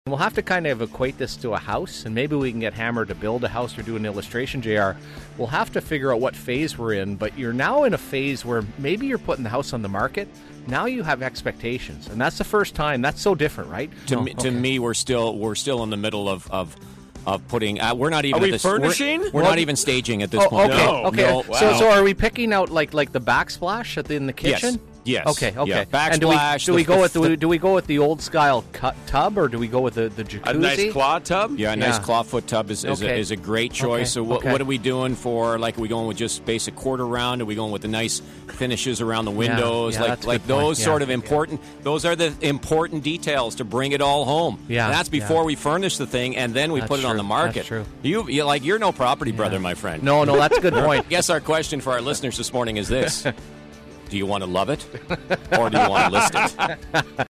We'll have to kind of equate this to a house, and maybe we can get Hammer to build a house or do an illustration, JR. We'll have to figure out what phase we're in, but you're now in a phase where maybe you're putting the house on the market. Now you have expectations, and that's the first time. That's so different, right? To me, we're still in the middle of putting. We're not even. Are we furnishing? We're not even staging at this point. Okay, No. okay. No, wow. So are we picking out like the backsplash in the kitchen? Yes. Okay. Yeah. And Backsplash. do we go with the old style tub, or do we go with the jacuzzi? A nice claw tub? Yeah, a nice Yeah. clawfoot tub is a great choice. Okay, So okay. what are we doing for, like, are we going with just basic quarter round? Are we going with the nice finishes around the windows? yeah, that's a like good point. those Yeah. sort of important, those are the important details to bring it all home. Yeah, And that's before we furnish the thing, and then we That's put it on true. the market. That's true. You're no property brother, my friend. No, that's a good point. I guess our question for our listeners this morning is this. Do you want to love it, or do you want to list it?